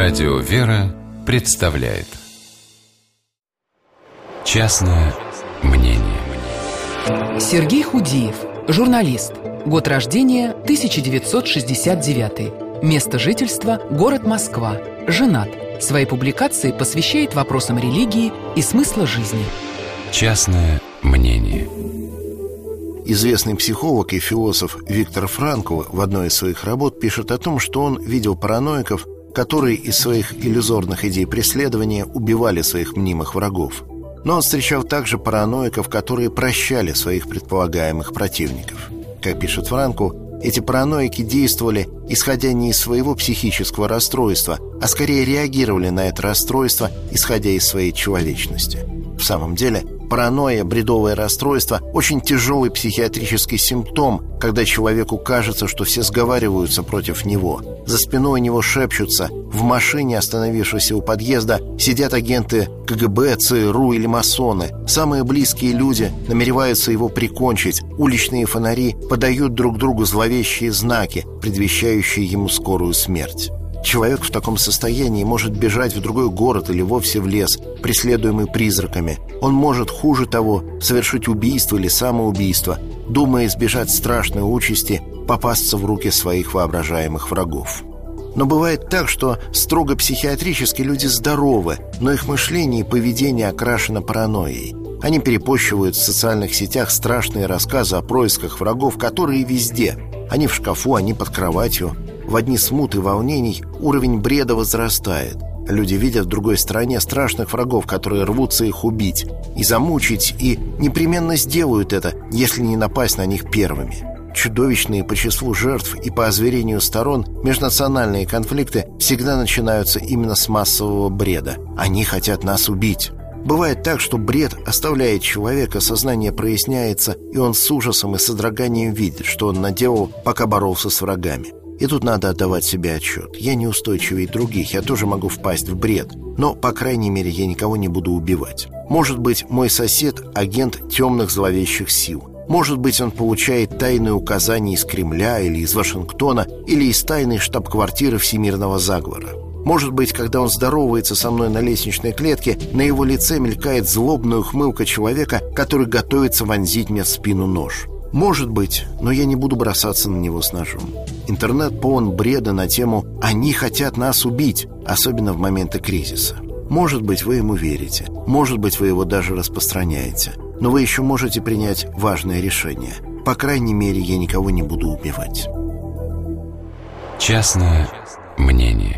Радио «Вера» представляет «Частное мнение». Сергей Худиев, журналист. Год рождения 1969. Место жительства – город Москва. Женат. Свои публикации посвящает вопросам религии и смысла жизни. «Частное мнение». Известный психолог и философ Виктор Франкл в одной из своих работ пишет о том, что он видел параноиков, которые из своих иллюзорных идей преследования убивали своих мнимых врагов. Но он встречал также параноиков, которые прощали своих предполагаемых противников. Как пишет Франкл, эти параноики действовали, исходя не из своего психического расстройства, а скорее реагировали на это расстройство, исходя из своей человечности. В самом деле, паранойя, бредовое расстройство – очень тяжелый психиатрический симптом, когда человеку кажется, что все сговариваются против него. За спиной у него шепчутся, в машине, остановившейся у подъезда, сидят агенты КГБ, ЦРУ или масоны. Самые близкие люди намереваются его прикончить. Уличные фонари подают друг другу зловещие знаки, предвещающие ему скорую смерть. Человек в таком состоянии может бежать в другой город или вовсе в лес, преследуемый призраками. Он может, хуже того, совершить убийство или самоубийство, думая избежать страшной участи попасться в руки своих воображаемых врагов. Но бывает так, что строго психиатрически люди здоровы, но их мышление и поведение окрашено паранойей. Они перепощивают в социальных сетях страшные рассказы о происках врагов, которые везде. Они в шкафу, они под кроватью. В одни смуты волнений уровень бреда возрастает. Люди видят в другой стороне страшных врагов, которые рвутся их убить и замучить, и непременно сделают это, если не напасть на них первыми. Чудовищные по числу жертв и по озверению сторон межнациональные конфликты всегда начинаются именно с массового бреда. Они хотят нас убить. Бывает так, что бред оставляет человека, сознание проясняется, и он с ужасом и содроганием видит, что он наделал, пока боролся с врагами. И тут надо отдавать себе отчет. Я неустойчивее других, я тоже могу впасть в бред. Но, по крайней мере, я никого не буду убивать. Может быть, мой сосед – агент темных зловещих сил. Может быть, он получает тайные указания из Кремля или из Вашингтона, или из тайной штаб-квартиры всемирного заговора. Может быть, когда он здоровается со мной на лестничной клетке, на его лице мелькает злобная ухмылка человека, который готовится вонзить мне в спину нож. Может быть, но я не буду бросаться на него с ножом. Интернет полон бреда на тему «они хотят нас убить», особенно в моменты кризиса. Может быть, вы ему верите, может быть, вы его даже распространяете, но вы еще можете принять важное решение. По крайней мере, я никого не буду убивать. Частное мнение.